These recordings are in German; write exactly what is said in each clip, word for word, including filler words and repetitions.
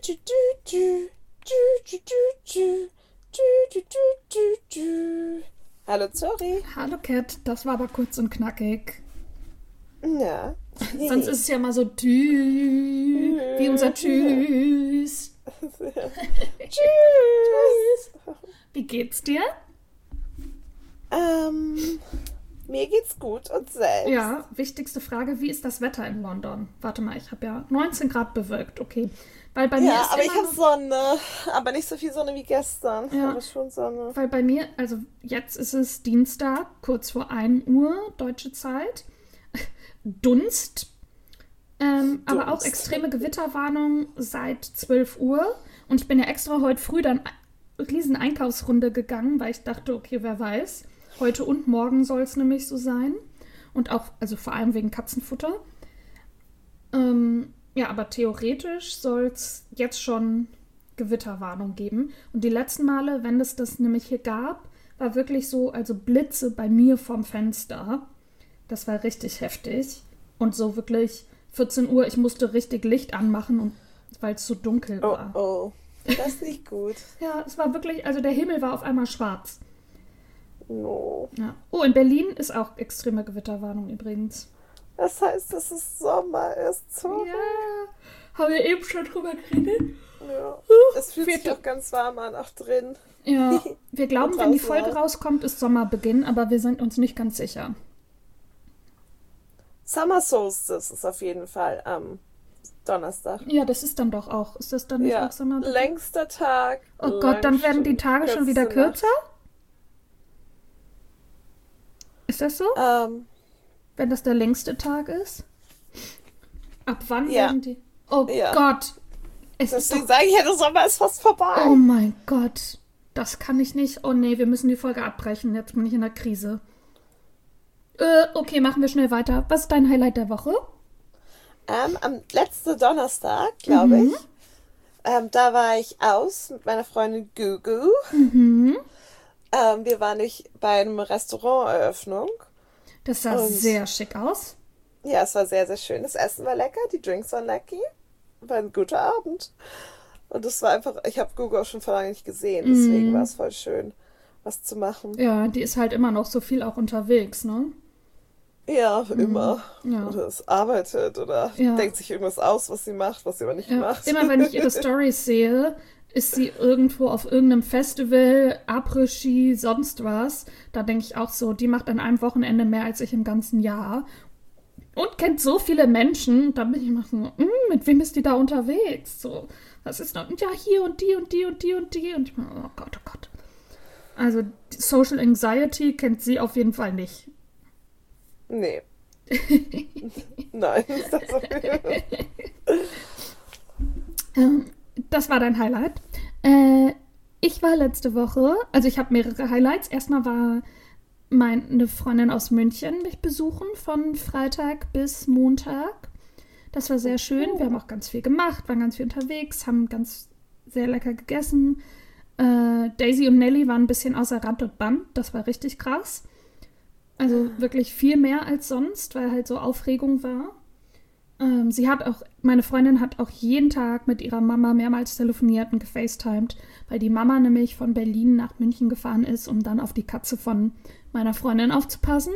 Hallo Zori. Hallo Cat, das war aber kurz und knackig. Ja. Sonst ist es ja mal so tü, wie unser Tschüss. Tschüss. Wie geht's dir? Ähm, mir geht's gut und selbst. Ja, wichtigste Frage, wie ist das Wetter in London? Warte mal, ich habe ja neunzehn Grad bewölkt, okay. Weil bei mir Ja, ist aber immer ich habe noch- Sonne. Aber nicht so viel Sonne wie gestern. Ja. Aber schon Sonne. Weil bei mir, also jetzt ist es Dienstag, kurz vor ein Uhr, deutsche Zeit. Dunst. Ähm, aber auch Dunst. extreme Gewitterwarnung seit zwölf Uhr. Und ich bin ja extra heute früh dann eine riesen Einkaufsrunde gegangen, weil ich dachte, okay, wer weiß. Heute und morgen soll es nämlich so sein. Und auch, also vor allem wegen Katzenfutter. Ähm, ja, aber theoretisch soll es jetzt schon Gewitterwarnung geben. Und die letzten Male, wenn es das nämlich hier gab, war wirklich so, also Blitze bei mir vorm Fenster. Das war richtig heftig. Und so wirklich vierzehn Uhr, ich musste richtig Licht anmachen, und weil es so dunkel Oh, war. oh. Das ist nicht gut. Ja, es war wirklich, also der Himmel war auf einmal schwarz. No. Ja. Oh, in Berlin ist auch extreme Gewitterwarnung übrigens. Das heißt, dass es Sommer ist. Zori. Ja, haben wir eben schon drüber geredet? Ja. Es fühlt sich vierte- auch ganz warm an, auch drin. Ja, wir glauben, Und wenn die draußen Folge auch. rauskommt, ist Sommerbeginn, aber wir sind uns nicht ganz sicher. Summer Solstice ist auf jeden Fall am Donnerstag. Ja, das ist dann doch auch. Ist das dann nicht Ja, auch Sommerbeginn? längster Tag. Oh Gott, dann werden die längste- Tage schon wieder kürzeste kürzer? Ist das so? Nacht. Ähm, Wenn das der längste Tag ist? Ab wann Ja. werden die... Oh Ja. Gott! Es ist deswegen doch... sage ich ja, der Sommer ist fast vorbei. Oh mein Gott! Das kann ich nicht. Oh nee, wir müssen die Folge abbrechen. Jetzt bin ich in der Krise. Äh, okay, machen wir schnell weiter. Was ist dein Highlight der Woche? Ähm, am letzten Donnerstag, glaube Mhm. ich, ähm, da war ich aus mit meiner Freundin Gugu. Mhm. Ähm, wir waren nicht bei einem Restauranteröffnung. Das sah Und- sehr schick aus. Ja, es war sehr, sehr schön. Das Essen war lecker, die Drinks waren lecker. War ein guter Abend. Und es war einfach, ich habe Gugu auch schon vor lange nicht gesehen, deswegen Mhm. war es voll schön, was zu machen. Ja, die ist halt immer noch so viel auch unterwegs, ne? Ja, immer. Ja. Oder es arbeitet oder Ja. denkt sich irgendwas aus, was sie macht, was sie aber nicht Ja, macht. immer wenn ich ihre Stories sehe, ist sie irgendwo auf irgendeinem Festival, Après-Ski, sonst was. Da denke ich auch so, die macht an einem Wochenende mehr als ich im ganzen Jahr. Und kennt so viele Menschen. Da bin ich immer so, "Mm, mit wem ist die da unterwegs? So, was ist noch? Ja, hier und die und die und die und die. Und ich bin, oh Gott, oh Gott. Also Social Anxiety kennt sie auf jeden Fall nicht. Nee. Nein, ist das so? Ähm, das war dein Highlight. Äh, ich war letzte Woche, also ich habe mehrere Highlights. Erstmal war meine Freundin aus München mich besuchen von Freitag bis Montag. Das war sehr schön. Wir haben auch ganz viel gemacht, waren ganz viel unterwegs, haben ganz sehr lecker gegessen. Äh, Daisy und Nelly waren ein bisschen außer Rand und Band. Das war richtig krass. Also wirklich viel mehr als sonst, weil halt so Aufregung war. Ähm, sie hat auch, meine Freundin hat auch jeden Tag mit ihrer Mama mehrmals telefoniert und gefacetimed, weil die Mama nämlich von Berlin nach München gefahren ist, um dann auf die Katze von meiner Freundin aufzupassen.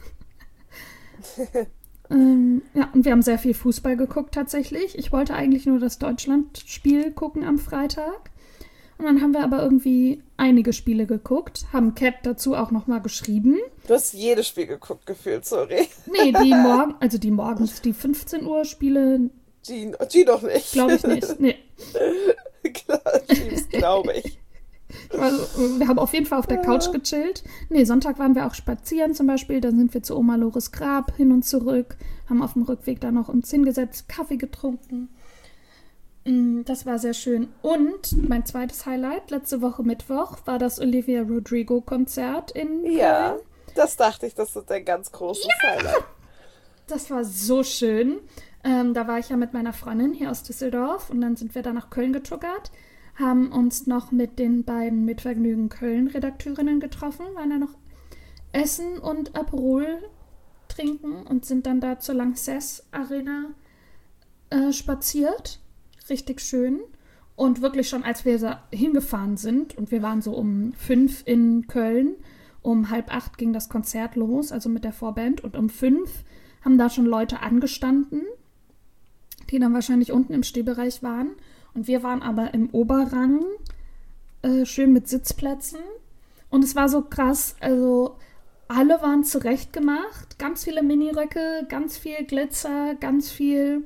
ähm, ja, und wir haben sehr viel Fußball geguckt tatsächlich. Ich wollte eigentlich nur das Deutschland-Spiel gucken am Freitag. Und dann haben wir aber irgendwie einige Spiele geguckt, haben Cat dazu auch nochmal geschrieben. Du hast jedes Spiel geguckt, gefühlt, sorry. Nee, die morgen, also die morgens, die fünfzehn Uhr Spiele, Die, die doch nicht. glaube ich nicht. Nee. Klar, Teams, glaube ich. Also, wir haben auf jeden Fall auf der Couch gechillt. Nee, Sonntag waren wir auch spazieren zum Beispiel. Dann sind wir zu Oma Lores Grab hin und zurück. Haben auf dem Rückweg da noch uns hingesetzt, Kaffee getrunken. Mm, Das war sehr schön. Und mein zweites Highlight, letzte Woche Mittwoch, war das Olivia Rodrigo-Konzert in Köln. Ja, das dachte ich, das ist ein ganz großes Highlight. Das war so schön. Ähm, da war ich ja mit meiner Freundin hier aus Düsseldorf und dann sind wir da nach Köln getuckert, haben uns noch mit den beiden Mitvergnügen Köln-Redakteurinnen getroffen, waren da noch essen und Aperol trinken und sind dann da zur Lanxess Arena äh, spaziert. Richtig schön. Und wirklich schon, als wir da hingefahren sind, und wir waren so um fünf in Köln, um halb acht ging das Konzert los, also mit der Vorband. Und um fünf haben da schon Leute angestanden, die dann wahrscheinlich unten im Stehbereich waren. Und wir waren aber im Oberrang, äh, schön mit Sitzplätzen. Und es war so krass, also alle waren zurechtgemacht. Ganz viele Miniröcke, ganz viel Glitzer, ganz viel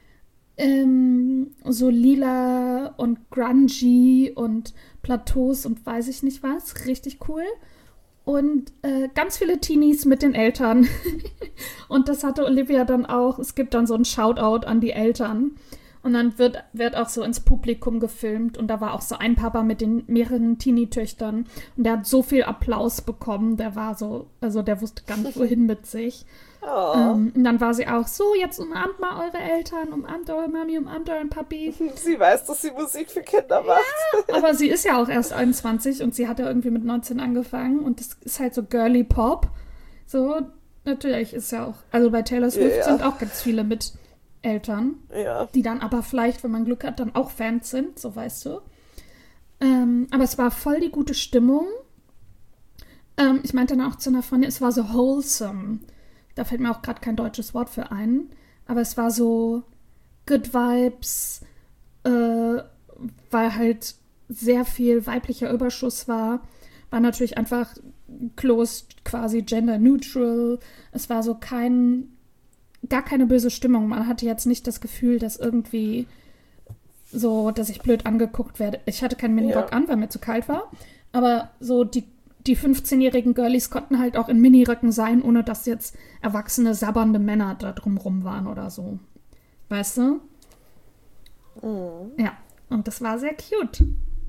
ähm, so lila und grungy und Plateaus und weiß ich nicht was. Richtig cool. Und äh, ganz viele Teenies mit den Eltern. Und das hatte Olivia dann auch. Es gibt dann so ein Shoutout an die Eltern. Und dann wird, wird auch so ins Publikum gefilmt. Und da war auch so ein Papa mit den mehreren Teenie-Töchtern. Und der hat so viel Applaus bekommen. Der war so, also der wusste gar nicht, wohin mit sich. Oh. Ähm, und dann war sie auch so, jetzt umarmt mal eure Eltern, umarmt eure Mami, umarmt euren Papi. Sie weiß, dass sie Musik für Kinder macht. Ja, aber sie ist ja auch erst einundzwanzig und sie hat ja irgendwie mit neunzehn angefangen. Und das ist halt so girly Pop. So, natürlich ist ja auch, also bei Taylor Swift ja, ja. sind auch ganz viele mit Eltern, ja. die dann aber vielleicht, wenn man Glück hat, dann auch Fans sind, so weißt du. Ähm, aber es war voll die gute Stimmung. Ähm, ich meinte dann auch zu einer Freundin, es war so wholesome. Da fällt mir auch gerade kein deutsches Wort für ein. Aber es war so good vibes, äh, weil halt sehr viel weiblicher Überschuss war. War natürlich einfach closed, quasi gender neutral. Es war so kein gar keine böse Stimmung. Man hatte jetzt nicht das Gefühl, dass irgendwie so, dass ich blöd angeguckt werde. Ich hatte keinen Minirock ja. an, weil mir zu kalt war. Aber so die, die fünfzehnjährigen Girlies konnten halt auch in Miniröcken sein, ohne dass jetzt erwachsene, sabbernde Männer da drumrum waren oder so. Weißt du? Mhm. Ja, und das war sehr cute.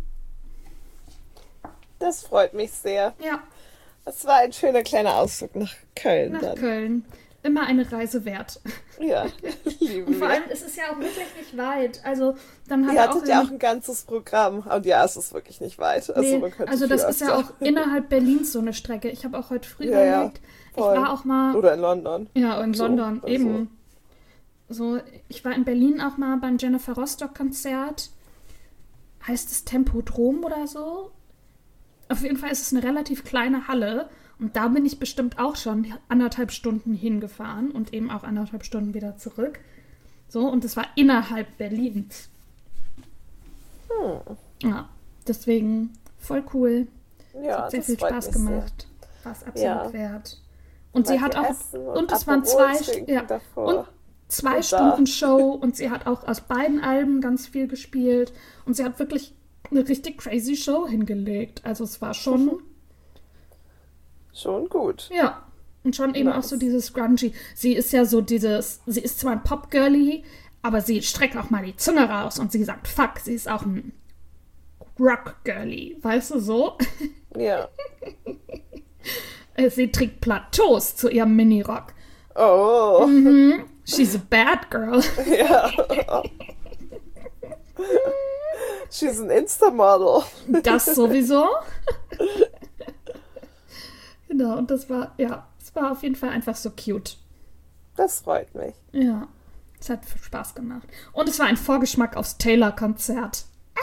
Das freut mich sehr. Ja. Das war ein schöner kleiner Ausflug nach Köln. Nach dann. Köln. Immer eine Reise wert. Ja, liebe Und vor allem ist es ja auch wirklich nicht weit. Also dann hat Ihr hattet auch ja auch ein ganzes Programm. Und ja, es ist wirklich nicht weit. Also, nee, man könnte also das ist ja öfter. auch innerhalb Berlins so eine Strecke. Ich habe auch heute früh ja, überlegt, ja, ich war auch mal... Oder in London. Ja, in so, London, also. eben. So, ich war in Berlin auch mal beim Jennifer Rostock-Konzert. Heißt es Tempodrom oder so? Auf jeden Fall ist es eine relativ kleine Halle. Und da bin ich bestimmt auch schon anderthalb Stunden hingefahren und eben auch anderthalb Stunden wieder zurück. So, und es war innerhalb Berlins. Hm. Ja, deswegen voll cool. Ja, es hat sehr das viel freut Spaß mich gemacht. War es absolut Ja. wert. Und sie Mal hat viel auch, essen und und es waren Aperol zwei, trinken ja, davor. und zwei Und Stunden da. Show und sie hat auch aus beiden Alben ganz viel gespielt und sie hat wirklich eine richtig crazy Show hingelegt. Also es war schon, Schon gut. ja, und schon eben Nice. auch so dieses Grungy. Sie ist ja so dieses, sie ist zwar ein Pop-Girlie, aber sie streckt auch mal die Zunge raus und sie sagt, fuck, sie ist auch ein Rock-Girlie, weißt du so? Ja. Sie trägt Plateaus zu ihrem Minirock. Oh. Mhm. She's a bad girl. Ja. She's an Insta-Model. Das sowieso. Genau, und das war, ja, es war auf jeden Fall einfach so cute. Das freut mich. Ja, es hat Spaß gemacht. Und es war ein Vorgeschmack aufs Taylor-Konzert.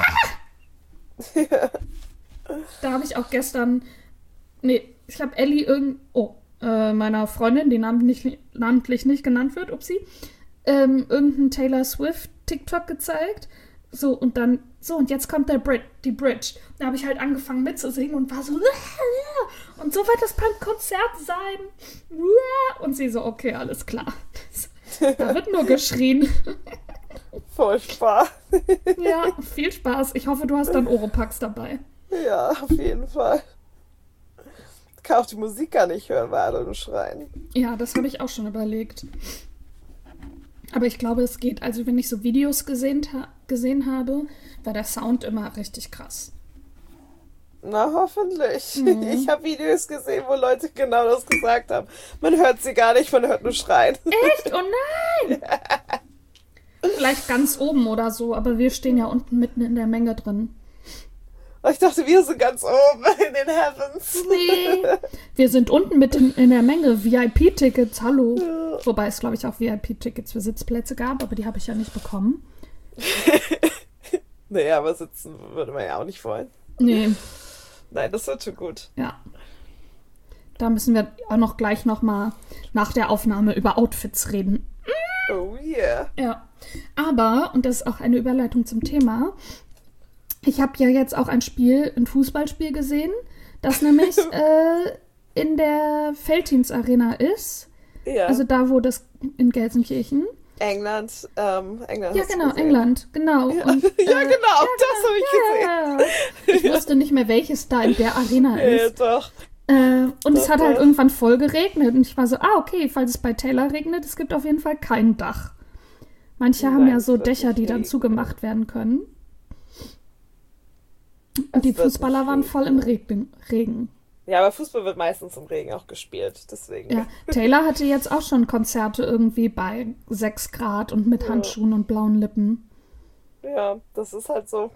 Ja. Da habe ich auch gestern, nee, ich habe Ellie irgend, oh, äh, meiner Freundin, die namentlich, namentlich nicht genannt wird, upsie, ähm, irgendeinen Taylor Swift TikTok gezeigt. So, und dann, so, und jetzt kommt der Brit, die Bridge. Da habe ich halt angefangen mitzusingen und war so, und so wird das beim Konzert sein. Und sie so, okay, alles klar. Da wird nur geschrien. Voll Spaß. Ja, viel Spaß. Ich hoffe, du hast dann Oropax dabei. Ja, auf jeden Fall. Ich kann auch die Musik gar nicht hören, weil alle nur schreien. Ja, das habe ich auch schon überlegt. Aber ich glaube, es geht. Also, wenn ich so Videos gesehen, ha- gesehen habe, war der Sound immer richtig krass. Na, hoffentlich. Mhm. Ich habe Videos gesehen, wo Leute genau das gesagt haben. Man hört sie gar nicht, man hört nur schreien. Echt? Oh nein! Vielleicht ganz oben oder so, aber wir stehen ja unten mitten in der Menge drin. Ich dachte, wir sind ganz oben in den Heavens. Nee. Wir sind unten mitten in der Menge. V I P-Tickets, hallo. Ja. Wobei es, glaube ich, auch V I P-Tickets für Sitzplätze gab, aber die habe ich ja nicht bekommen. Nee, aber sitzen würde man ja auch nicht wollen. Nee, Nein, das wird schon gut. ja. Da müssen wir auch noch gleich nochmal nach der Aufnahme über Outfits reden. Oh yeah. Ja. Aber, und das ist auch eine Überleitung zum Thema, ich habe ja jetzt auch ein Spiel, ein Fußballspiel gesehen, das nämlich äh, in der Veltins Arena ist. Ja. Also da, wo das in Gelsenkirchen. England, ähm, England. Ja, hast du genau, gesehen. England, genau. Ja, Und, ja äh, genau, das habe ich gesehen. ja. Ich wusste nicht mehr, welches da in der Arena Ja, ist. doch. Äh, und es Doch, hat halt doch. irgendwann voll geregnet. Und ich war so, ah, okay, falls es bei Taylor regnet, es gibt auf jeden Fall kein Dach. Manche haben Nein, ja es so wird Dächer, nicht die dann regnen. zugemacht werden können. Es Und die wird Fußballer nicht waren voll im regnen. Regen. Regen. Ja, aber Fußball wird meistens im Regen auch gespielt, deswegen. Ja, Taylor hatte jetzt auch schon Konzerte irgendwie bei sechs Grad und mit Ja. Handschuhen und blauen Lippen. Ja, das ist halt so.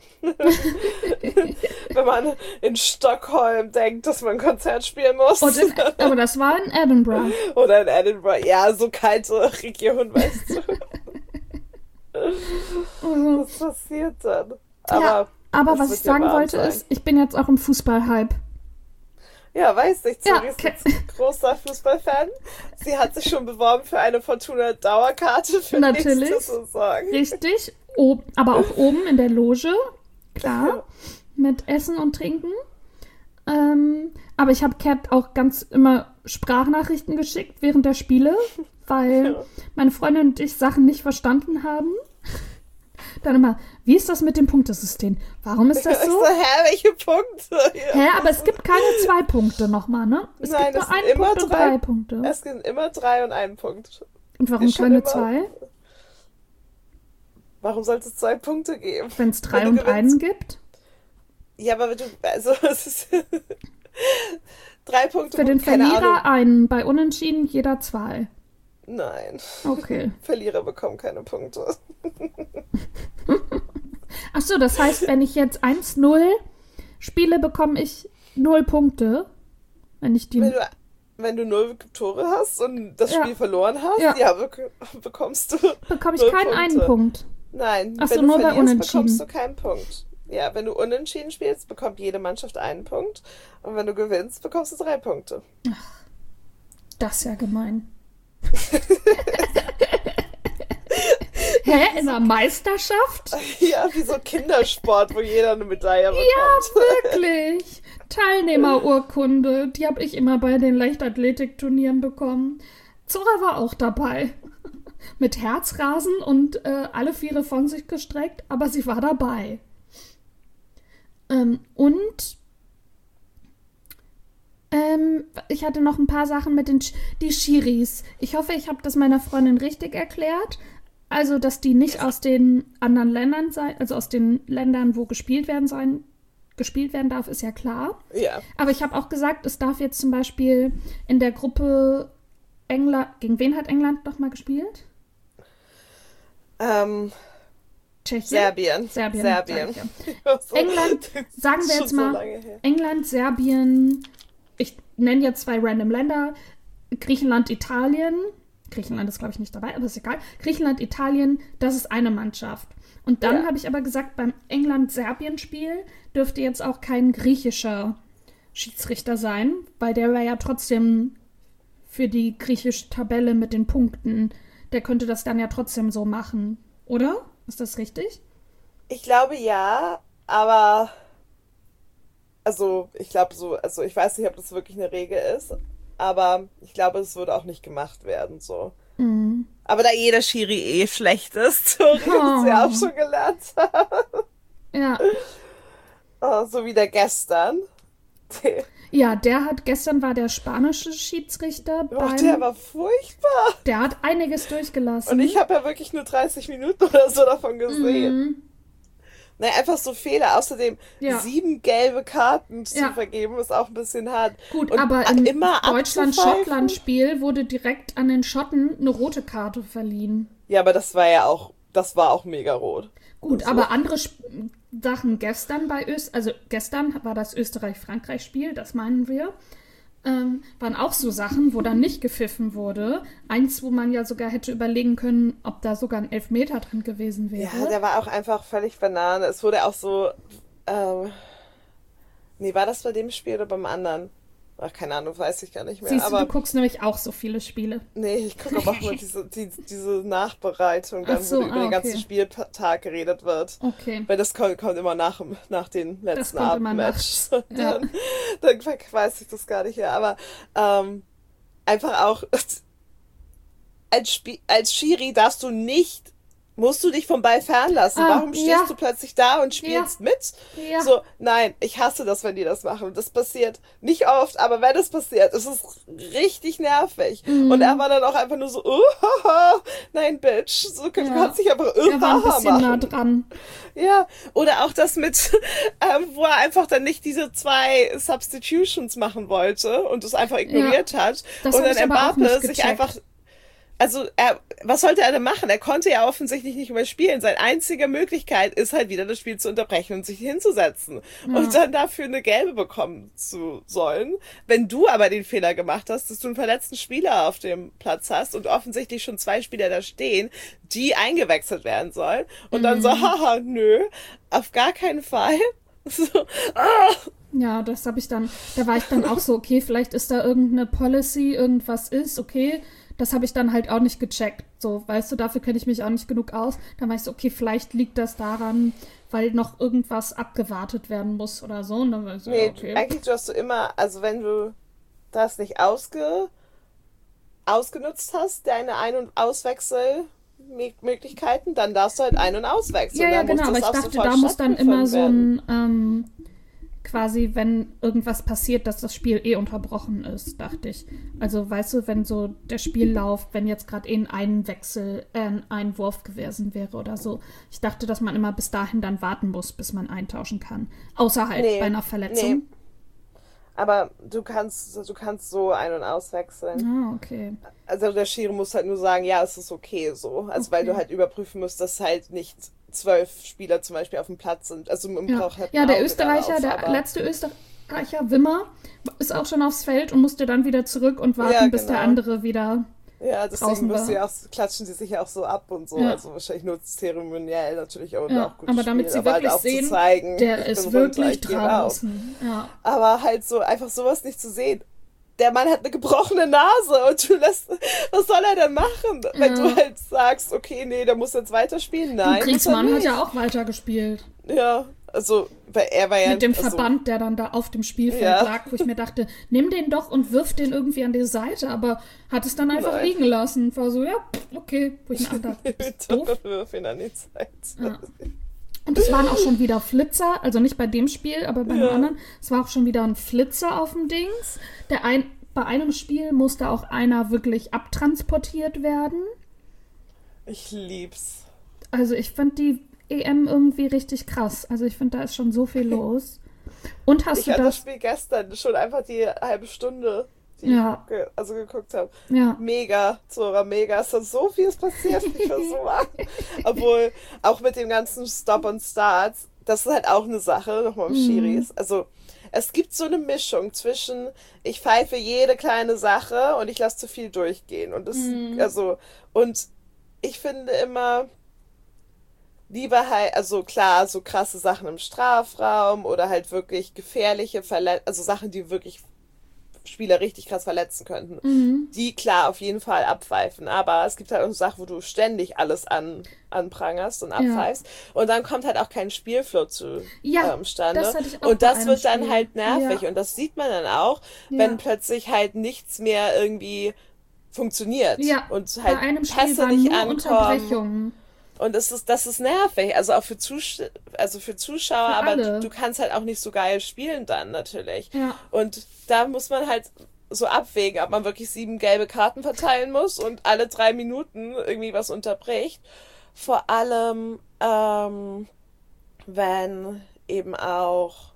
Wenn man in Stockholm denkt, dass man ein Konzert spielen muss. Und in, aber das war in Edinburgh. Oder in Edinburgh. Ja, so kalte Region, weißt du. Mhm. Was passiert dann? Aber, Ja, aber es was wird ich ja sagen warm wollte sein. ist, ich bin jetzt auch im Fußball-Hype. Ja, weiß nicht, Ja, Zuri ist ke- ein großer Fußballfan. Sie hat sich schon beworben für eine Fortuna-Dauerkarte für Natürlich. nächste Saison. Richtig, ob, aber auch oben in der Loge, klar, Ja. mit Essen und Trinken. Ähm, aber ich habe Kat auch ganz immer Sprachnachrichten geschickt während der Spiele, weil Ja. meine Freundin und ich Sachen nicht verstanden haben. Dann immer, wie ist das mit dem Punktesystem? Warum ist das Ich so? so, hä, welche Punkte? Ja. Hä, aber es gibt keine zwei Punkte nochmal, ne? Es Nein, gibt es nur sind einen immer Punkt und drei- drei Punkte. Es sind immer drei und ein Punkt. Und warum ist schon keine immer- zwei? Warum sollte es zwei Punkte geben? Wenn es drei Wenn du und gewinnst. einen gibt? Ja, aber wenn du, also, es ist drei Punkte. Für den keine Verlierer Ahnung. einen, bei Unentschieden jeder zwei. Nein, Okay. Verlierer bekommen keine Punkte. Ach so, das heißt, wenn ich jetzt eins null spiele, bekomme ich null Punkte. Wenn ich die. Wenn du, wenn du null Tore hast und das Ja. Spiel verloren hast, Ja. ja, bek bekommst du. bekomme ich null keinen Punkte. einen Punkt. Nein, Ach so, wenn du nur bei verlierst, Unentschieden. bekommst du keinen Punkt. Ja, wenn du unentschieden spielst, bekommt jede Mannschaft einen Punkt. Und wenn du gewinnst, bekommst du drei Punkte. Das ist ja gemein. Hä? In einer Meisterschaft? Ja, wie so Kindersport, wo jeder eine Medaille bekommt. Ja, wirklich. Teilnehmerurkunde. Die habe ich immer bei den Leichtathletikturnieren bekommen. Zora war auch dabei. Mit Herzrasen und äh, alle Viere von sich gestreckt, aber sie war dabei. Ähm, und ähm, ich hatte noch ein paar Sachen mit den Sch die Schiris. Ich hoffe, ich habe das meiner Freundin richtig erklärt. Also, dass die nicht aus den anderen Ländern sein, also aus den Ländern, wo gespielt werden sein, gespielt werden darf, ist ja klar. Ja. Aber ich habe auch gesagt, es darf jetzt zum Beispiel in der Gruppe England, gegen wen hat England nochmal gespielt? Ähm, Tschechien? Serbien. Serbien. Serbien. sag ich ja. So, England, sagen wir schon jetzt so mal, lange her. England, Serbien, ich nenne jetzt zwei random Länder, Griechenland, Italien. Griechenland ist, glaube ich, nicht dabei, aber ist egal. Griechenland, Italien, das ist eine Mannschaft. Und dann Ja. habe ich aber gesagt, beim England-Serbien-Spiel dürfte jetzt auch kein griechischer Schiedsrichter sein, weil der wäre ja trotzdem für die griechische Tabelle mit den Punkten. Der könnte das dann ja trotzdem so machen, oder? Ist das richtig? Ich glaube ja, aber also ich glaube so, also ich weiß nicht, ob das wirklich eine Regel ist, aber ich glaube, es würde auch nicht gemacht werden so. Mhm. Aber da jeder Schiri eh schlecht ist, so wie wir es ja auch schon gelernt haben, Ja. oh, so wie der gestern. Ja, der hat, gestern war der spanische Schiedsrichter Oh, beim, der war furchtbar. der hat einiges durchgelassen. Und ich habe ja wirklich nur dreißig Minuten oder so davon gesehen. Mhm. Naja, einfach so Fehler. Außerdem Ja. sieben gelbe Karten zu Ja. vergeben, ist auch ein bisschen hart. Gut, Und aber a- im immer abzupfeifen. Deutschland-Schottland-Spiel wurde direkt an den Schotten eine rote Karte verliehen. Ja, aber das war ja auch, das war auch mega rot. Gut, Also- aber andere Sp Sachen gestern bei Österreich, also gestern war das Österreich-Frankreich-Spiel, das meinen wir. ähm, waren auch so Sachen, wo dann nicht gepfiffen wurde. Eins, wo man ja sogar hätte überlegen können, ob da sogar ein Elfmeter drin gewesen wäre. Ja, der war auch einfach völlig Banane. Es wurde auch so, ähm, nee, war das bei dem Spiel oder beim anderen? Ach, keine Ahnung, weiß ich gar nicht mehr. Siehst du, aber du guckst nämlich auch so viele Spiele. nee, ich gucke aber auch mal diese, die, diese Nachbereitung, dann, Ach so, wo über ah, den ganzen okay. Spieltag geredet wird. Okay. Weil das kommt, kommt immer nach, nach den Das letzten kommt immer Abendmatches. nachts. Und Ja. dann, dann weiß ich das gar nicht mehr. Aber ähm, einfach auch, als, Spie als Schiri darfst du nicht, musst du dich vom Ball fernlassen. Ah, Warum stehst ja. du plötzlich da und Ja. spielst mit? Ja. So, nein, ich hasse das, wenn die das machen. Das passiert nicht oft, aber wenn es passiert, ist es richtig nervig. Mhm. Und er war dann auch einfach nur so, uh, haha, nein, Bitch. So, du Ja. kannst dich einfach uh, Er war ein haha bisschen nah machen. dran. Ja, oder auch das mit, ähm, wo er einfach dann nicht diese zwei Substitutions machen wollte und es einfach ignoriert hat. Das Und hab dann ich aber auch Mbappe nicht sich gecheckt. einfach, also er, was sollte er denn machen? Er konnte ja offensichtlich nicht mehr spielen. Seine einzige Möglichkeit ist halt wieder das Spiel zu unterbrechen und sich hinzusetzen. Und dann dafür eine gelbe bekommen zu sollen. Wenn du aber den Fehler gemacht hast, dass du einen verletzten Spieler auf dem Platz hast und offensichtlich schon zwei Spieler da stehen, die eingewechselt werden sollen. Und dann so, haha, nö, auf gar keinen Fall. So, ah. Ja, das habe ich dann, da war ich dann auch so, okay, vielleicht ist da irgendeine Policy, irgendwas ist, okay. Das habe ich dann halt auch nicht gecheckt. So, weißt du, dafür kenne ich mich auch nicht genug aus. Dann war ich so, okay, vielleicht liegt das daran, weil noch irgendwas abgewartet werden muss oder so. Und dann war ich so, Nee, ja, okay. eigentlich hast du immer, also wenn du das nicht ausge, ausgenutzt hast, deine Ein- und Auswechselmöglichkeiten, dann darfst du halt ein- und auswechseln. Ja, ja, Dann muss genau, aber das ich auch dachte, sofort da muss dann immer so stattgefunden ein, ähm, quasi, wenn irgendwas passiert, dass das Spiel eh unterbrochen ist, dachte ich. Also, weißt du, wenn so der Spiellauf, wenn jetzt gerade eh ein Einwechsel, äh, ein Einwurf gewesen wäre oder so. Ich dachte, dass man immer bis dahin dann warten muss, bis man eintauschen kann. Außer halt Nee, bei einer Verletzung. nee. Aber du kannst, du kannst so ein- und auswechseln. Ah, okay. Also der Schiri muss halt nur sagen, ja, es ist okay so. Also weil Okay. du halt überprüfen musst, dass halt nicht zwölf Spieler zum Beispiel auf dem Platz sind. Also man Ja, braucht halt ja ein der Auge Österreicher, darauf, der aber letzte Österreicher, Wimmer, ist auch schon aufs Feld und musste dann wieder zurück und warten, Ja, bis der genau. andere wieder ja, draußen deswegen müssen war. sie auch, klatschen sie sich ja auch so ab und so. Ja. Also wahrscheinlich nur zeremoniell natürlich auch, und Ja, auch gutes aber damit Spiel, sie aber halt wirklich auch sehen, zu zeigen, der ich ist bin runter, wirklich ich geh rauf. draußen. Ja. Aber halt so einfach sowas nicht zu sehen. Der Mann hat eine gebrochene Nase und du lässt, was soll er denn machen? Wenn Ja. du halt sagst, okay, nee, der muss jetzt weiterspielen. Du, Nein, muss er Griezmann hat nicht. ja auch weitergespielt. Ja, also, weil er war ja, Mit dem also, Verband, der dann da auf dem Spielfeld Ja. lag, wo ich mir dachte, nimm den doch und wirf den irgendwie an die Seite, aber hat es dann einfach Nein. liegen lassen. War so, ja, okay, wo ich mir auch dachte, bist du doof. wirf ihn an die Zeit. Ja. Und es waren auch schon wieder Flitzer, also nicht bei dem Spiel, aber bei einem Ja. anderen. Es war auch schon wieder ein Flitzer auf dem Dings. Der ein, bei einem Spiel musste auch einer wirklich abtransportiert werden. Ich lieb's. Also ich fand die E M irgendwie richtig krass. Also ich finde, da ist schon so viel los. Und hast Ich du hatte das das? Spiel gestern schon einfach die halbe Stunde, die Ja. ich ge also geguckt habe. Ja. Mega, Zora, mega. Es ist so vieles passiert. Ich war so an. Obwohl, auch mit dem ganzen Stop und Starts, das ist halt auch eine Sache, nochmal um Schiris. Also, es gibt so eine Mischung zwischen, ich pfeife jede kleine Sache und ich lasse zu viel durchgehen. Und das, also, und ich finde immer, lieber halt, also klar, so krasse Sachen im Strafraum oder halt wirklich gefährliche Verletzungen, also Sachen, die wirklich Spieler richtig krass verletzen könnten, die klar auf jeden Fall abpfeifen. Aber es gibt halt auch so Sachen, wo du ständig alles an, anprangerst und abpfeifst. Und dann kommt halt auch kein Spielflow zu Ja, ähm, Stande. das hatte ich auch Und bei das einem wird dann Spiel. halt nervig. Ja. Und das sieht man dann auch, Ja. wenn plötzlich halt nichts mehr irgendwie funktioniert. Ja, und bei halt einem Spiel Pässe waren nicht nur ankommen. Unterbrechungen. Und das ist, das ist nervig. Also auch für, Zus also für Zuschauer, Für aber alle. du, du kannst halt auch nicht so geil spielen dann natürlich. Ja. Und da muss man halt so abwägen, ob man wirklich sieben gelbe Karten verteilen muss und alle drei Minuten irgendwie was unterbricht. Vor allem, ähm, wenn eben auch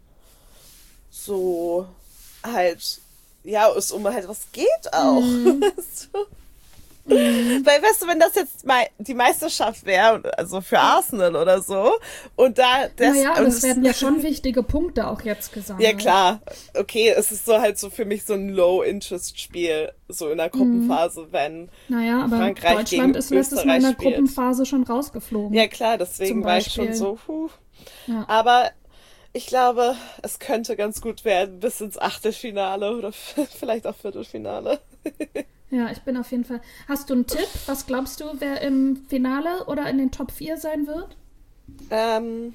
so halt, ja, es um halt was geht auch. Mhm. So. Mhm. Weil, weißt du, wenn das jetzt mal die Meisterschaft wäre, also für Arsenal oder so, und da das, Naja, und aber es es- werden ja schon wichtige Punkte auch jetzt gesammelt. ja klar, okay, es ist so halt so für mich so ein Low-Interest-Spiel, so in der Gruppenphase, wenn Naja, aber Frankreich Deutschland gegen ist letztes Mal in der Österreich spielt. Gruppenphase schon rausgeflogen. Ja klar, deswegen Zum war ich schon Beispiel. so, puh. Ja. Aber ich glaube, es könnte ganz gut werden bis ins Achtelfinale oder vielleicht auch Viertelfinale. Ja, ich bin auf jeden Fall. Hast du einen Tipp? Was glaubst du, wer im Finale oder in den Top vier sein wird? Ähm,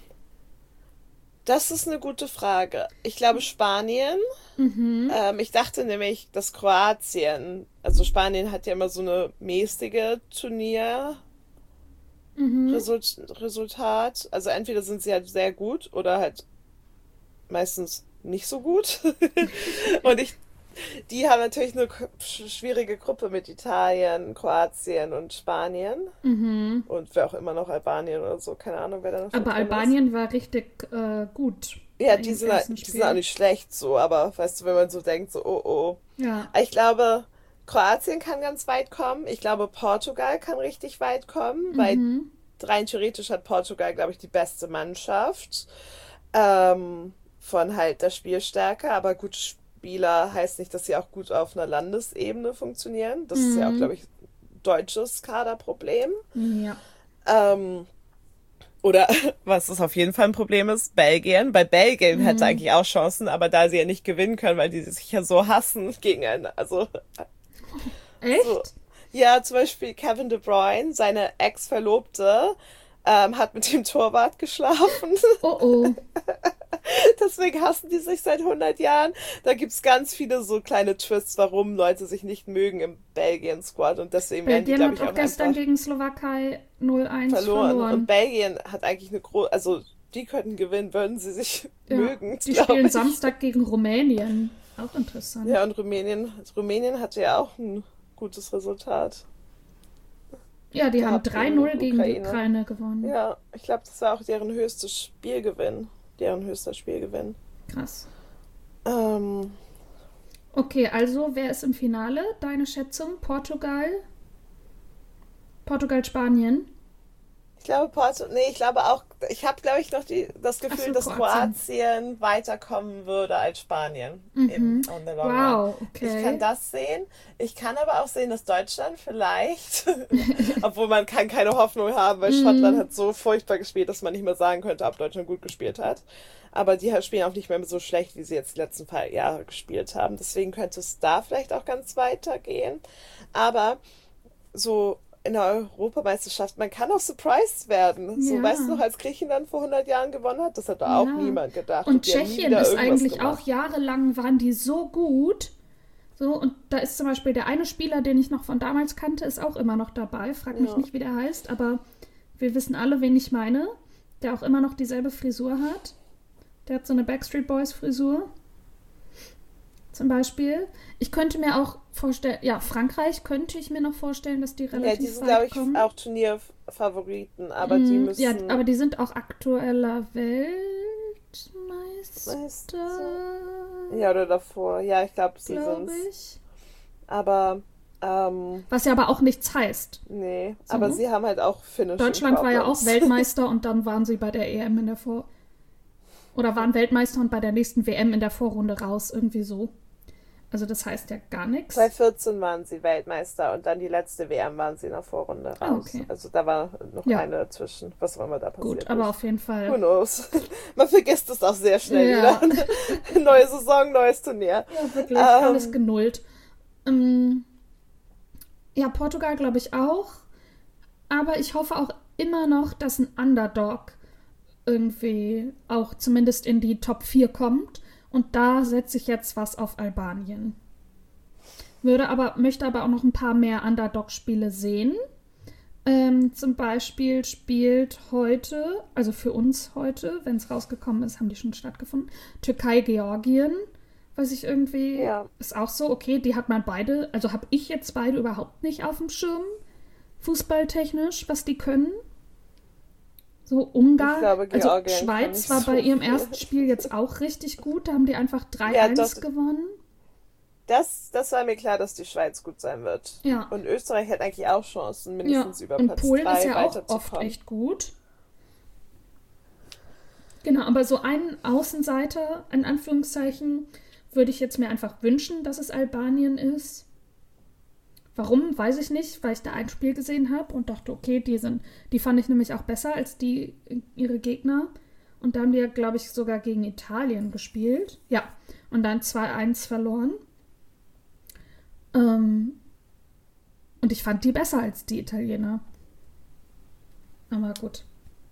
das ist eine gute Frage. Ich glaube Spanien. Mhm. Ähm, ich dachte nämlich, dass Kroatien, also Spanien hat ja immer so eine mäßige Turnierresultat. Mhm. Resultat. Also entweder sind sie halt sehr gut oder halt meistens nicht so gut. Und ich, die haben natürlich eine k- sch- schwierige Gruppe mit Italien, Kroatien und Spanien. Mhm. Und wer auch immer noch Albanien oder so, keine Ahnung, wer da noch so Aber drin ist. Albanien war richtig äh, gut Ja, im die sind, halt- ersten die Spiel. sind auch nicht schlecht so, aber weißt du, wenn man so denkt, so, oh oh. Ja. Ich glaube, Kroatien kann ganz weit kommen. Ich glaube, Portugal kann richtig weit kommen, weil Mhm. rein theoretisch hat Portugal, glaube ich, die beste Mannschaft. Ähm, von halt der Spielstärke, aber gute Spieler heißt nicht, dass sie auch gut auf einer Landesebene funktionieren. Das ist ja auch, Mhm. glaube ich, deutsches Kaderproblem. Ja. Ähm, oder was es auf jeden Fall ein Problem ist, Belgien. Bei Belgien hätte Mhm. eigentlich auch Chancen, aber da sie ja nicht gewinnen können, weil die sich ja so hassen gegeneinander. Also so. Echt? Ja, zum Beispiel Kevin De Bruyne, seine Ex-Verlobte, ähm, hat mit dem Torwart geschlafen. Oh oh. Deswegen hassen die sich seit hundert Jahren. Da gibt's ganz viele so kleine Twists, warum Leute sich nicht mögen im Belgien-Squad. Und deswegen werden die, Belgien glaube hat ich, auch auch gestern einfach gegen Slowakei null eins verloren. Und verloren. Belgien hat eigentlich eine große, also die könnten gewinnen, würden sie sich Ja. mögen, Die glaube spielen ich. Samstag gegen Rumänien. Auch interessant. Ja, und Rumänien, Rumänien hatte ja auch ein gutes Resultat Ja, die haben gehabt drei gegen null gegen die Ukraine. Ukraine gewonnen. Ja, ich glaube, das war auch deren höchstes Spielgewinn. Deren höchster Spielgewinn. Krass. Ähm, Okay, also wer ist im Finale? Deine Schätzung? Portugal? Portugal, Spanien? Ich glaube, Porto, nee, ich glaube auch, ich habe, glaube ich, noch die, das Ach Gefühl, so, dass Kroatien. Kroatien weiterkommen würde als Spanien Mhm. im, on the long run. Wow, Ich kann okay. das sehen. Ich kann aber auch sehen, dass Deutschland vielleicht, obwohl man kann keine Hoffnung haben, weil Schottland Mhm. hat so furchtbar gespielt, dass man nicht mehr sagen könnte, ob Deutschland gut gespielt hat. Aber die spielen auch nicht mehr so schlecht, wie sie jetzt die letzten paar Jahre gespielt haben. Deswegen könnte es da vielleicht auch ganz weitergehen. Aber so in der Europameisterschaft, man kann auch surprised werden. So, Ja. weißt du noch, als Griechenland vor hundert Jahren gewonnen hat, das hat doch auch Ja. niemand gedacht. Und die haben nie Tschechien wieder ist irgendwas eigentlich auch gemacht. jahrelang, waren die so gut. So, und da ist zum Beispiel der eine Spieler, den ich noch von damals kannte, ist auch immer noch dabei. Frag mich Ja. nicht, wie der heißt, aber wir wissen alle, wen ich meine. Der auch immer noch dieselbe Frisur hat. Der hat so eine Backstreet Boys Frisur. Zum Beispiel. Ich könnte mir auch vorstellen, ja, Frankreich könnte ich mir noch vorstellen, dass die Ja, die relativ sind, glaube weit ich, kommen. auch Turnierfavoriten, aber die Mm, müssen ja, aber die sind auch aktueller Meister. Weltmeister, Ja, oder davor. Ja, ich glaube, sie glaube sind's. ich. Aber, ähm, Was ja aber auch nichts heißt. nee. So. Aber sie haben halt auch Finishing Deutschland war ja auch Problems. Weltmeister und dann waren sie bei der E M in der Vor... Oder waren Weltmeister und bei der nächsten W M in der Vorrunde raus, irgendwie so. Also das heißt ja gar nichts. zweitausendvierzehn waren sie Weltmeister und dann die letzte W M waren sie in der Vorrunde raus. Ah, okay. Also da war noch Ja. eine dazwischen, was auch immer da passiert Gut, aber ist. auf jeden Who Fall. knows? Man vergisst es auch sehr schnell Ja. wieder. Neue Saison, neues Turnier. Ja, wirklich, Ähm. alles genullt. Ähm, ja, Portugal glaube ich auch. Aber ich hoffe auch immer noch, dass ein Underdog irgendwie auch zumindest in die Top vier kommt. Und da setze ich jetzt was auf Albanien. Würde aber, möchte aber auch noch ein paar mehr Underdog-Spiele sehen. Ähm, zum Beispiel spielt heute, also für uns heute, wenn es rausgekommen ist, haben die schon stattgefunden, Türkei-Georgien. Was ich irgendwie, Ja. ist auch so, okay, die hat man beide, also habe ich jetzt beide überhaupt nicht auf dem Schirm, fußballtechnisch, was die können. So Ungarn, Ich glaube, also Georgien kann Schweiz nicht war so bei ihrem viel. ersten Spiel jetzt auch richtig gut, da haben die einfach drei Ja, eins doch. gewonnen. Das, das war mir klar, dass die Schweiz gut sein wird. Ja. Und Österreich hat eigentlich auch Chancen, mindestens Ja, über und Platz Polen ist drei ja auch oft weiterzukommen. echt gut. Genau, aber so einen Außenseiter, in Anführungszeichen, würde ich jetzt mir einfach wünschen, dass es Albanien ist. Warum, weiß ich nicht, weil ich da ein Spiel gesehen habe und dachte, okay, die sind, die fand ich nämlich auch besser als die ihre Gegner. Und da haben die ja, glaube ich, sogar gegen Italien gespielt. Ja, und dann zwei eins verloren. Ähm, und ich fand die besser als die Italiener. Aber gut.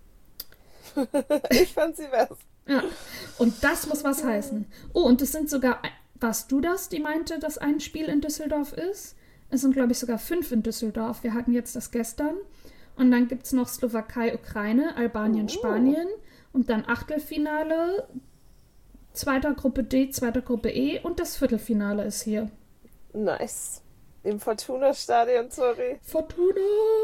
Ich fand sie besser. Ja, und das muss was heißen. Oh, und es sind sogar, warst du das, die meinte, dass ein Spiel in Düsseldorf ist? Es sind, glaube ich, sogar fünf in Düsseldorf. Wir hatten jetzt das gestern. Und dann gibt es noch Slowakei, Ukraine, Albanien, Oh. Spanien. Und dann Achtelfinale, zweiter Gruppe D, zweiter Gruppe E. Und das Viertelfinale ist hier. Nice. Im Fortuna-Stadion, sorry. Fortuna!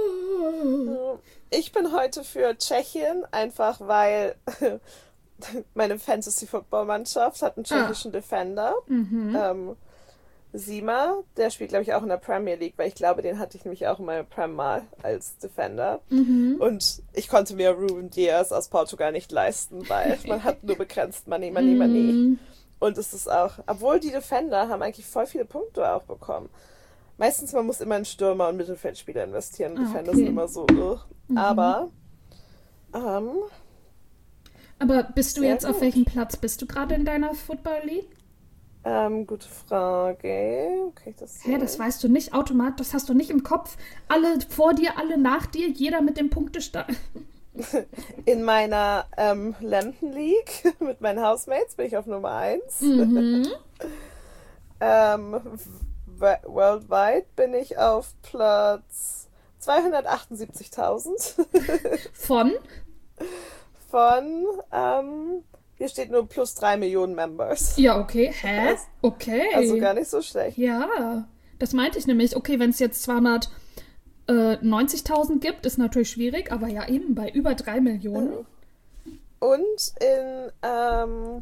Ich bin heute für Tschechien, einfach weil meine Fantasy-Football-Mannschaft hat einen tschechischen Defender. Mhm. Ähm, Sima, der spielt, glaube ich, auch in der Premier League, weil ich glaube, den hatte ich nämlich auch in meiner Prem mal als Defender. Mhm. Und ich konnte mir Ruben Diaz aus Portugal nicht leisten, weil man hat nur begrenzt Money, Money, Money. Mhm. Und es ist auch, obwohl die Defender haben eigentlich voll viele Punkte auch bekommen. Meistens, man muss immer in Stürmer und Mittelfeldspieler investieren. Ah, Defender okay. sind immer so, ugh. Mhm. Aber, ähm, Aber bist du Sehr jetzt auf gut. welchem Platz bist du gerade in deiner Football League? ähm, gute Frage. Kann ich das Hä, sehen? das weißt du nicht automatisch, das hast du nicht im Kopf. Alle vor dir, alle nach dir, jeder mit dem Punktestand. In meiner ähm, Lambton League mit meinen Housemates bin ich auf Nummer eins. Mhm. Ähm, w- worldwide bin ich auf Platz zweihundertachtundsiebzigtausend Von? von, ähm, hier steht nur plus drei Millionen Members. Ja, okay. Hä? Okay. Also gar nicht so schlecht. Ja, das meinte ich nämlich. Okay, wenn es jetzt zweihundertneunzigtausend gibt, ist natürlich schwierig, aber ja eben bei über drei Millionen. Und in, ähm,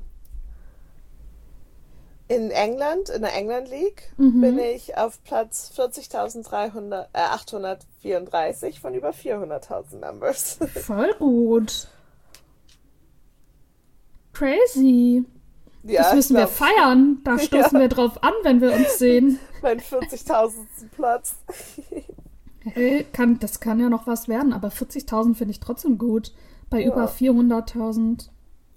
in England, in der England League, Mhm. bin ich auf Platz vierzigtausendachthundertvierunddreißig von über vierhunderttausend Members. Voll gut. Crazy. Ja, Das ich müssen wir glaub, feiern. Da stoßen Ja. wir drauf an, wenn wir uns sehen. mein vierzigtausendsten Platz. Hey, kann, das kann ja noch was werden, aber vierzigtausend finde ich trotzdem gut. Bei Ja. über vierhunderttausend.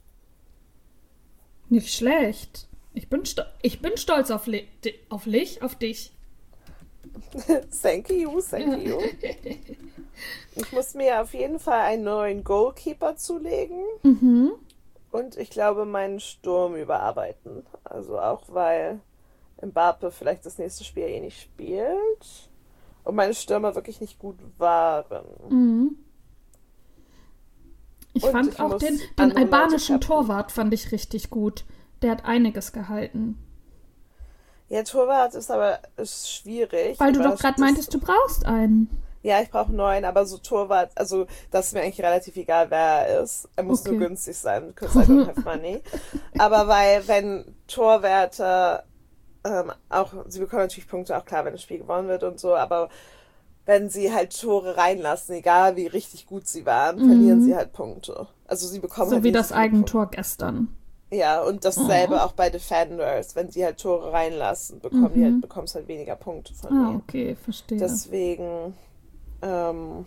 Nicht schlecht. Ich bin, sto ich bin stolz auf, li di- auf, lich, auf dich. Thank you, thank you. Ich muss mir auf jeden Fall einen neuen Goalkeeper zulegen Mhm. und ich glaube meinen Sturm überarbeiten. Also auch weil Mbappe vielleicht das nächste Spiel eh nicht spielt und meine Stürmer wirklich nicht gut waren. Mhm. Ich Und fand ich auch muss den, den andere Leute albanischen cappen. Torwart fand ich richtig gut. Der hat einiges gehalten. Ja, Torwart ist aber ist schwierig. Weil du aber doch gerade das- meintest, du brauchst einen. Ja, ich brauche einen neuen, aber so Torwart, also das ist mir eigentlich relativ egal, wer er ist. Er muss Okay. nur günstig sein, because I don't have money. Aber weil, wenn Torwärter ähm, auch, sie bekommen natürlich Punkte, auch klar, wenn das Spiel gewonnen wird und so, aber wenn sie halt Tore reinlassen, egal wie richtig gut sie waren, verlieren sie halt Punkte. Also sie bekommen So halt wie nicht das so viele Eigentor gestern. Punkte. Ja, und dasselbe Oh. auch bei Defenders. Wenn sie halt Tore reinlassen, bekommen die Mhm. halt, bekommst halt weniger Punkte von Ah, denen. okay, verstehe. Deswegen, ähm,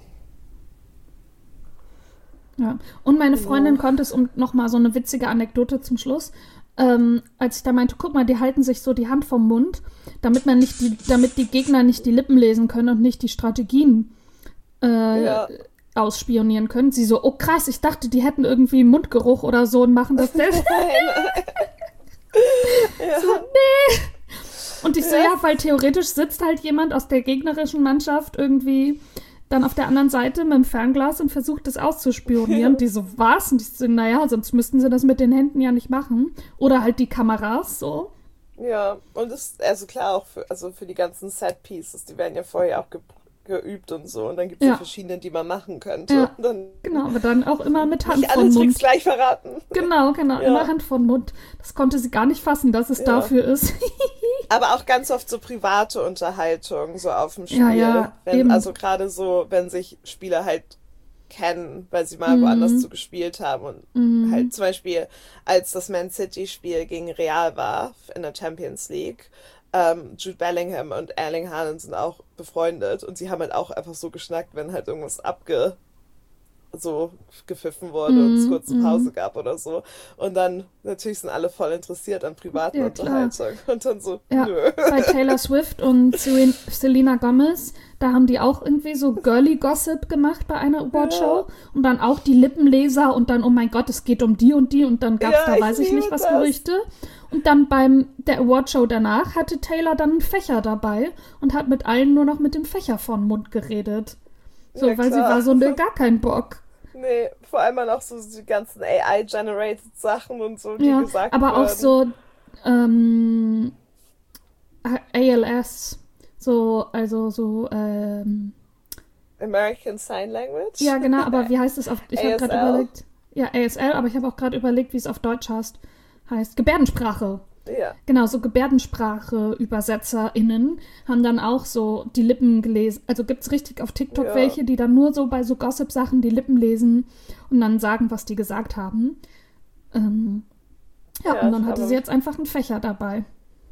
Ja. Und meine Freundin konnte es, um nochmal so eine witzige Anekdote zum Schluss, ähm, als ich da meinte, guck mal, die halten sich so die Hand vom Mund, damit man nicht die, damit die Gegner nicht die Lippen lesen können und nicht die Strategien äh, Ja. ausspionieren können. Sie so, oh krass, ich dachte, die hätten irgendwie Mundgeruch oder so und machen das selbst. So, nee. Und ich so, ja, weil theoretisch sitzt halt jemand aus der gegnerischen Mannschaft irgendwie dann auf der anderen Seite mit dem Fernglas und versucht das auszuspionieren. Die so, was? Und ich so, naja, sonst müssten sie das mit den Händen ja nicht machen. Oder halt die Kameras so. Ja, und das, also klar auch für, also für die ganzen Set-Pieces, die werden ja vorher auch ge geübt und so. Und dann gibt es ja. Ja. verschiedene, die man machen könnte. Ja. Und dann Genau, aber dann auch immer mit Hand nicht alle vom Tricks Mund. gleich verraten. Genau, genau, Ja. immer Hand vom Mund. Das konnte sie gar nicht fassen, dass es Ja. dafür ist. Aber auch ganz oft so private Unterhaltung so auf dem Spiel. Ja, ja, wenn, eben. also gerade so, wenn sich Spieler halt kennen, weil sie mal Mhm. woanders zu gespielt haben und Mhm. halt zum Beispiel, als das Man City-Spiel gegen Real war in der Champions League, ähm, Jude Bellingham und Erling Haaland sind auch befreundet und sie haben halt auch einfach so geschnackt, wenn halt irgendwas abge so gepfiffen wurde und es Mhm. kurze Pause gab oder so. Und dann natürlich sind alle voll interessiert an privaten Ja, klar. Unterhaltung. Und dann so, Ja, nö. bei Taylor Swift und Seren- Selena Gomez, da haben die auch irgendwie so Girly Gossip gemacht bei einer Awardshow und dann auch die Lippenleser und dann, oh mein Gott, es geht um die und die und dann gab es Ja, da, ich weiß ich nicht, liebe was das. Gerüchte. Und dann beim der Awardshow danach hatte Taylor dann einen Fächer dabei und hat mit allen nur noch mit dem Fächer vom Mund geredet. So, Ja, weil sie klar. war so, ne, gar kein Bock. Nee, vor allem dann auch so die ganzen A I-generated Sachen und so, die Ja, gesagt aber werden. auch so ähm, A L S, so, also so, ähm, American Sign Language? ja, genau, aber wie heißt es auf, ich habe gerade A S L? überlegt, ja, A S L, aber ich habe auch gerade überlegt, wie es auf Deutsch heißt, heißt Gebärdensprache. Ja. Genau, so Gebärdensprache-ÜbersetzerInnen haben dann auch so die Lippen gelesen. Also gibt es richtig auf TikTok Ja. welche, die dann nur so bei so Gossip-Sachen die Lippen lesen und dann sagen, was die gesagt haben. Ähm, ja, Ja, und dann das hatte kann sie man- jetzt einfach einen Fächer dabei.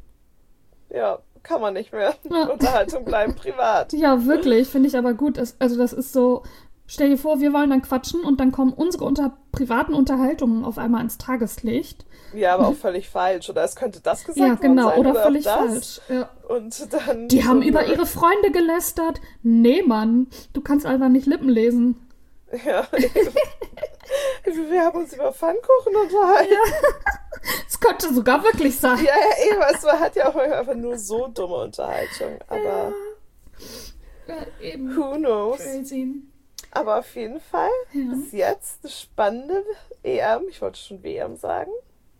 Ja, kann man nicht mehr. Ja. Unterhaltung bleiben privat. Ja, wirklich, finde ich aber gut. Das, also das ist so, stell dir vor, wir wollen dann quatschen und dann kommen unsere unter, privaten Unterhaltungen auf einmal ins Tageslicht. Ja, aber auch völlig falsch. Oder es könnte das gesagt Ja, worden genau, sein, oder auch völlig das. falsch. Ja. Und dann Die so, haben über nö. ihre Freunde gelästert. Nee, Mann, du kannst einfach nicht Lippen lesen. Ja, eben. Wir haben uns über Pfannkuchen unterhalten. Es könnte sogar wirklich sein. Ja, ja, eben. Es war- hat ja auch manchmal einfach nur so dumme Unterhaltung. Aber Ja, eben. who knows? Crazy. Aber auf jeden Fall Ja. ist jetzt eine spannende E M. Ich wollte schon W M sagen.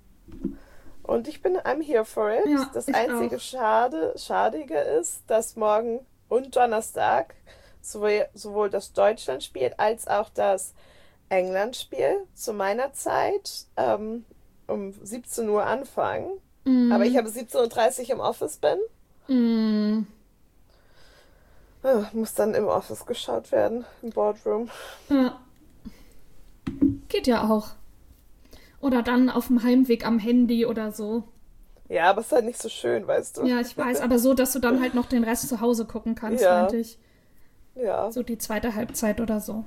Und ich bin, I'm here for it. Ja, das ich einzige auch. Schade, Schadige ist, dass morgen und Donnerstag sowohl, sowohl das Deutschlandspiel als auch das Englandspiel zu meiner Zeit ähm, um siebzehn Uhr anfangen. Mm. Aber ich habe siebzehn Uhr dreißig im Office bin. Mm. Ah, muss dann im Office geschaut werden, im Boardroom. Ja. Geht ja auch. Oder dann auf dem Heimweg am Handy oder so. Ja, aber es ist halt nicht so schön, weißt du. Ja, ich weiß, aber so, dass du dann halt noch den Rest zu Hause gucken kannst, Ja. meinte ich. Ja. So die zweite Halbzeit oder so.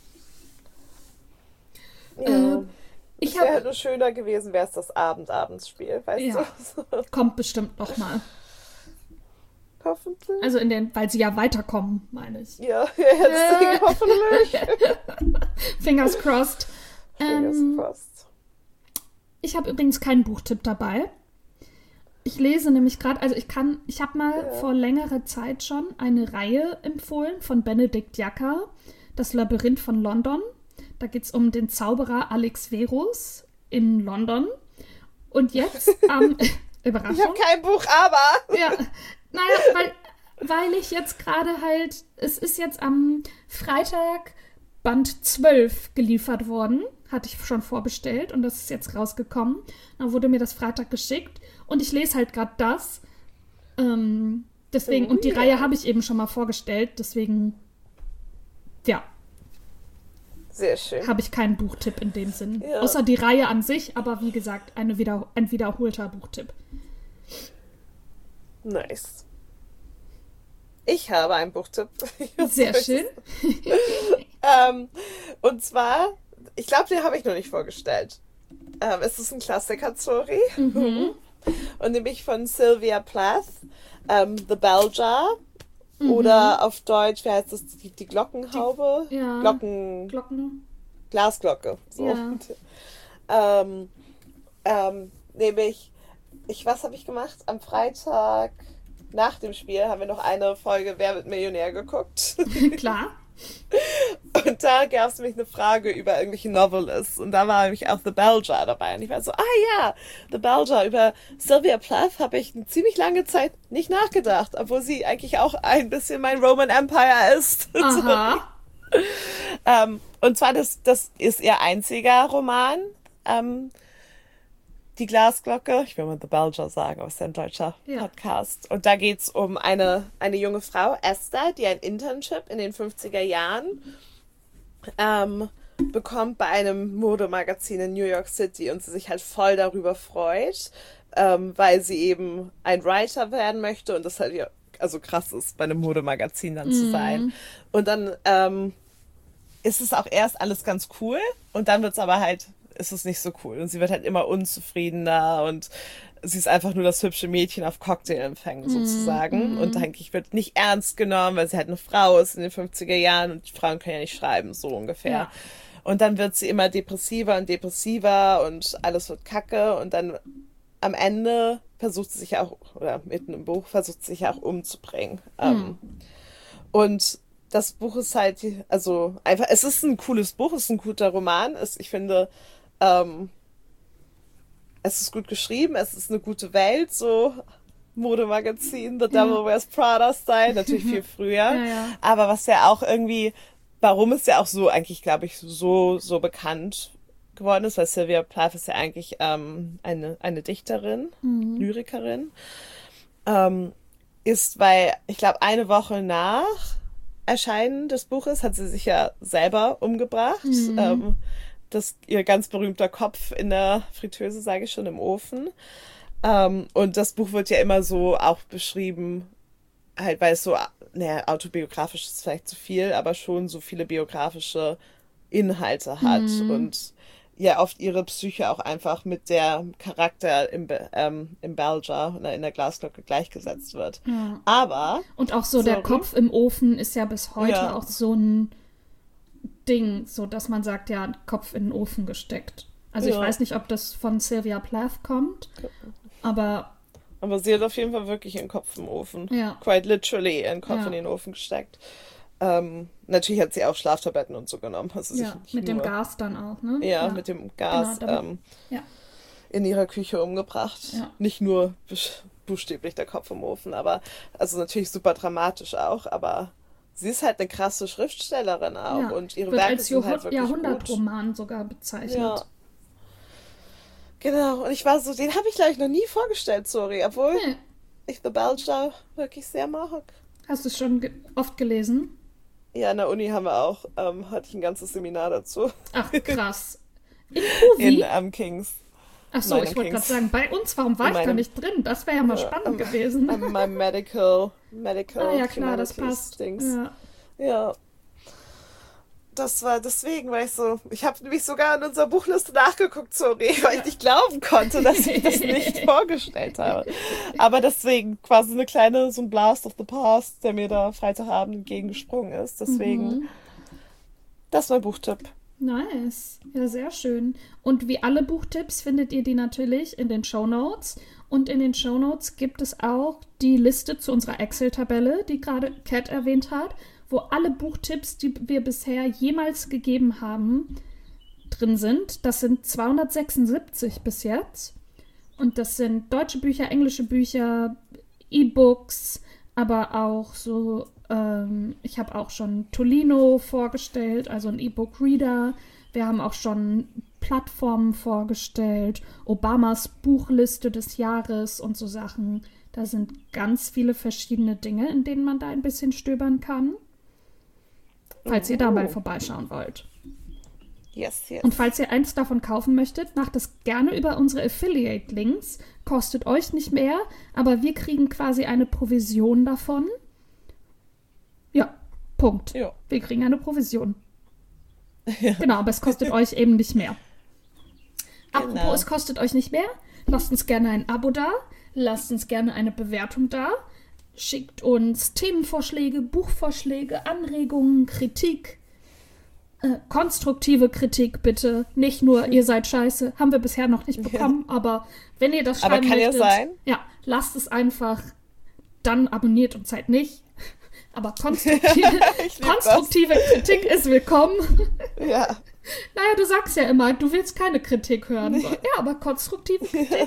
ja. Äh, ich Es wäre habe halt nur schöner gewesen, wäre es das Abend-Abendsspiel, weißt Ja. du? kommt bestimmt noch mal. Hoffentlich. Also in den, weil sie ja weiterkommen, meine ich. Ja, jetzt Äh. hoffentlich. Fingers crossed. Fingers Ähm, crossed. Ich habe übrigens keinen Buchtipp dabei. Ich lese nämlich gerade, also ich kann, ich habe mal Ja. vor längerer Zeit schon eine Reihe empfohlen von Benedikt Jacker, Das Labyrinth von London. Da geht es um den Zauberer Alex Verus in London. Und jetzt am Überraschung. Ich habe kein Buch, aber. Ja, naja, weil, weil ich jetzt gerade halt, es ist jetzt am Freitag Band zwölf geliefert worden, hatte ich schon vorbestellt und das ist jetzt rausgekommen. Dann wurde mir das Freitag geschickt und ich lese halt gerade das. Ähm, deswegen, und die Oh, Reihe ja. habe ich eben schon mal vorgestellt, deswegen, ja, Sehr schön. habe ich keinen Buchtipp in dem Sinn. Ja. Außer die Reihe an sich, aber wie gesagt, eine wieder, ein wiederholter Buchtipp. Nice. Ich habe einen Buchtipp. Sehr schön. Ähm, und zwar, ich glaube, den habe ich noch nicht vorgestellt. Ähm, es ist ein Klassiker-Story. Mhm. Und nämlich von Sylvia Plath, ähm, The Bell Jar. Oder auf Deutsch, wie heißt das? Die, die Glockenhaube? Ja. Glocken... Glocken. Glasglocke. So. Ja. ähm, ähm, nämlich, ich, was habe ich gemacht? Am Freitag nach dem Spiel haben wir noch eine Folge Wer wird Millionär geguckt. Klar. Und da gab es nämlich eine Frage über irgendwelche Novelists. Und da war nämlich auch The Bell Jar dabei. Und ich war so, ah ja, The Bell Jar. Über Sylvia Plath habe ich eine ziemlich lange Zeit nicht nachgedacht. Obwohl sie eigentlich auch ein bisschen mein Roman Empire ist. Aha. ähm, und zwar, das, das ist ihr einziger Roman. Ähm, Die Glasglocke, ich will mal The Belger sagen, aber es ist ja ein deutscher Ja. Podcast. Und da geht es um eine, eine junge Frau, Esther, die ein Internship in den fünfziger Jahren ähm, bekommt bei einem Modemagazin in New York City und sie sich halt voll darüber freut, ähm, weil sie eben ein Writer werden möchte und das halt ja, also krass ist, bei einem Modemagazin dann zu sein. Und dann ähm, ist es auch erst alles ganz cool und dann wird es aber halt, ist es nicht so cool und sie wird halt immer unzufriedener und sie ist einfach nur das hübsche Mädchen auf Cocktailempfängen sozusagen und eigentlich wird nicht ernst genommen, weil sie halt eine Frau ist in den fünfziger Jahren und die Frauen können ja nicht schreiben, so ungefähr. Ja. Und dann wird sie immer depressiver und depressiver und alles wird kacke und dann am Ende versucht sie sich auch, oder mitten im Buch, versucht sie sich auch umzubringen. Ähm, und das Buch ist halt, also einfach, es ist ein cooles Buch, es ist ein guter Roman. Es, ich finde, ähm, es ist gut geschrieben, es ist eine gute Welt, so Modemagazin, The Devil Ja. Wears Prada Style, natürlich viel früher. Ja, ja. Aber was ja auch irgendwie, warum es ja auch so eigentlich, glaube ich, so, so bekannt geworden ist, weil Sylvia Plath ist ja eigentlich ähm, eine, eine Dichterin, Lyrikerin, ähm, ist, weil ich glaube, eine Woche nach Erscheinen des Buches hat sie sich ja selber umgebracht. Ähm, das ihr ganz berühmter Kopf in der Fritteuse, sage ich schon, im Ofen. Ähm, und das Buch wird ja immer so auch beschrieben, halt, weil es so, naja, autobiografisch ist vielleicht zu viel, aber schon so viele biografische Inhalte hat und ja oft ihre Psyche auch einfach mit der Charakter im, Be- ähm, im Belger oder in der Glasglocke gleichgesetzt wird. Ja. Aber Und auch so der Sorry. Kopf im Ofen ist ja bis heute Ja. auch so ein Ding, so dass man sagt, ja, Kopf in den Ofen gesteckt. Also ich Ja. weiß nicht, ob das von Sylvia Plath kommt, aber Aber sie hat auf jeden Fall wirklich ihren Kopf im Ofen. Ja. Quite literally ihren Kopf Ja. in den Ofen gesteckt. Ähm, natürlich hat sie auch Schlaftabletten und so genommen. Also sich ja, nicht mit dem nur, Gas dann auch, ne? Ja, mit dem Gas Genau, damit- ähm, Ja. in ihrer Küche umgebracht. Ja. Nicht nur buch- buchstäblich der Kopf im Ofen, aber also natürlich super dramatisch auch, aber sie ist halt eine krasse Schriftstellerin auch Ja. und ihre Wird Werke als sind halt Jahrhund- wirklich gut. Jahrhundertroman sogar bezeichnet. Ja. Genau, und ich war so, den habe ich glaube ich noch nie vorgestellt, sorry, obwohl Nee. ich The Belger wirklich sehr mag. Hast du es schon ge oft gelesen? Ja, in der Uni haben wir auch, ähm, hatte ich ein ganzes Seminar dazu. Ach, krass. In In Movie? ähm, Kings. Ach so, meiner ich wollte gerade Kings. sagen, bei uns, warum war In ich da meinem- nicht drin? Das wäre ja mal Ja, spannend am- gewesen. An meinem Medical, Medical Ah ja, klar, das Humanities passt. Dings. Ja. Ja. Das war deswegen, weil ich so, ich habe nämlich sogar in unserer Buchliste nachgeguckt, sorry, weil ich nicht glauben konnte, dass ich das nicht vorgestellt habe. Aber deswegen quasi eine kleine, so ein Blast of the Past, der mir da Freitagabend entgegengesprungen ist. Deswegen, Mhm. das ist mein Buchtipp. Nice. Ja, sehr schön. Und wie alle Buchtipps findet ihr die natürlich in den Shownotes. Und in den Shownotes gibt es auch die Liste zu unserer Excel-Tabelle, die gerade Kat erwähnt hat, wo alle Buchtipps, die wir bisher jemals gegeben haben, drin sind. Das sind zweihundertsechsundsiebzig bis jetzt. Und das sind deutsche Bücher, englische Bücher, E-Books, aber auch so, ähm, ich habe auch schon Tolino vorgestellt, also ein E-Book-Reader. Wir haben auch schon Plattformen vorgestellt, Obamas Buchliste des Jahres und so Sachen. Da sind ganz viele verschiedene Dinge, in denen man da ein bisschen stöbern kann. Falls ihr da mal vorbeischauen wollt. Yes, yes. Und falls ihr eins davon kaufen möchtet, macht es gerne über unsere Affiliate-Links. Kostet euch nicht mehr, aber wir kriegen quasi eine Provision davon. Ja, Punkt. Ja. Wir kriegen eine Provision. Genau, aber es kostet euch eben nicht mehr. Apropos, Genau. es kostet euch nicht mehr. Lasst uns gerne ein Abo da. Lasst uns gerne eine Bewertung da. Schickt uns Themenvorschläge, Buchvorschläge, Anregungen, Kritik. Äh, konstruktive Kritik bitte. Nicht nur, ihr seid scheiße. Haben wir bisher noch nicht bekommen, aber wenn ihr das Aber schreiben kann ja möchtet, sein. ja, lasst es einfach. Dann abonniert uns halt nicht. Aber konstruktive, Ich lieb konstruktive Kritik ist willkommen. Ja. Naja, du sagst ja immer, du willst keine Kritik hören. So, ja, aber konstruktive Kritik.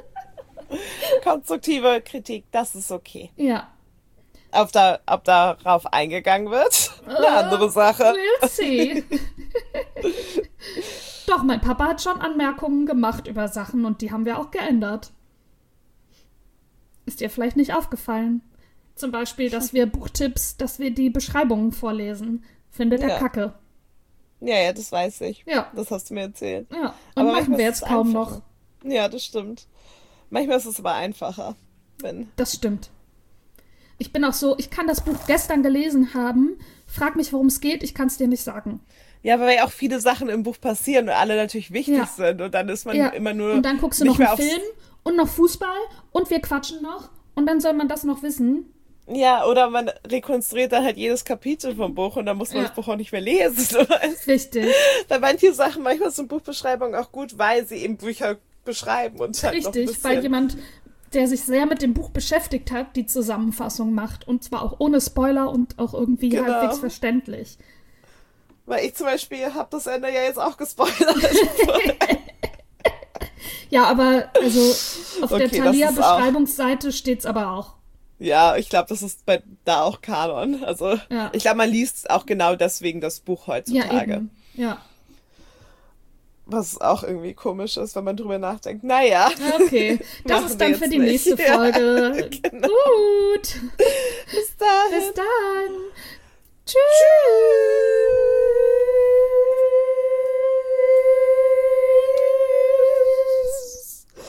Konstruktive Kritik, das ist okay. Ja. Ob, da, ob darauf eingegangen wird, eine andere Sache. We'll see. Doch, mein Papa hat schon Anmerkungen gemacht über Sachen und die haben wir auch geändert. Ist dir vielleicht nicht aufgefallen? Zum Beispiel, dass wir Buchtipps, dass wir die Beschreibungen vorlesen. Findet er Ja. kacke. Ja, ja, das weiß ich. Ja. Das hast du mir erzählt. Ja, und Aber machen manchmal wir ist jetzt es kaum einfacher. noch. Ja, das stimmt. Manchmal ist es aber einfacher. Wenn Das stimmt. Ich bin auch so, ich kann das Buch gestern gelesen haben, frag mich, worum es geht, ich kann es dir nicht sagen. Ja, weil ja auch viele Sachen im Buch passieren und alle natürlich wichtig Ja. sind. Und dann ist man Ja. immer nur. Und dann guckst du nicht noch mehr einen aufs- Film und noch Fußball und wir quatschen noch und dann soll man das noch wissen. Ja, oder man rekonstruiert dann halt jedes Kapitel vom Buch und dann muss man Ja. das Buch auch nicht mehr lesen. Weißt? Richtig, Bei manchen Sachen, manchmal sind Buchbeschreibungen auch gut, weil sie eben Bücher beschreiben und halt noch ein richtig, bisschen. weil jemand, der sich sehr mit dem Buch beschäftigt hat, die Zusammenfassung macht und zwar auch ohne Spoiler und auch irgendwie Genau. halbwegs verständlich. Weil ich zum Beispiel habe das Ende ja jetzt auch gespoilert. Ja, aber also auf Okay, der das ist Thalia-Beschreibungsseite steht's aber auch. Ja, ich glaube, das ist bei da auch Kanon. Also Ja. ich glaube, man liest auch genau deswegen das Buch Ja, heutzutage. eben. Ja. Was auch irgendwie komisch ist, wenn man drüber nachdenkt. Naja. Okay, das Machen ist wir dann für jetzt die nicht. nächste Folge. Ja, genau. Gut, Bis dahin. bis dann. Tschüss.